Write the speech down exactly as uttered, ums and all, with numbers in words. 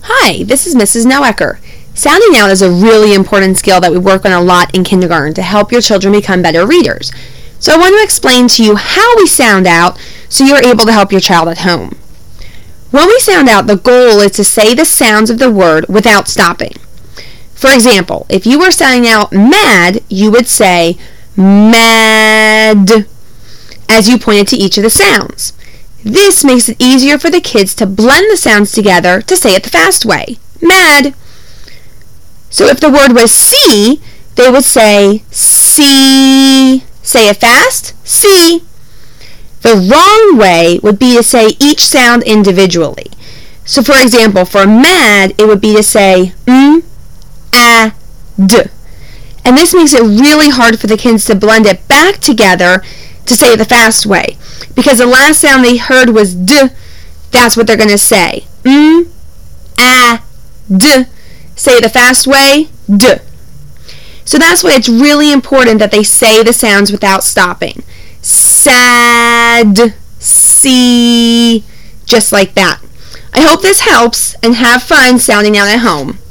Hi, this is Missus Noecker. Sounding out is a really important skill that we work on a lot in kindergarten to help your children become better readers. So I want to explain to you how we sound out so you're able to help your child at home. When we sound out, the goal is to say the sounds of the word without stopping. For example, if you were sounding out mad, you would say mad as you pointed to each of the sounds. This makes it easier for the kids to blend the sounds together to say it the fast way. Mad. So if the word was see, they would say see. Say it fast. See. The wrong way would be to say each sound individually. So for example, for mad, it would be to say m, a, d. And this makes it really hard for the kids to blend it back together to say it the fast way. Because the last sound they heard was d, that's what they're going to say. M, a, d. Say it the fast way, d. So that's why it's really important that they say the sounds without stopping. Sad, see, just like that. I hope this helps, and have fun sounding out at home.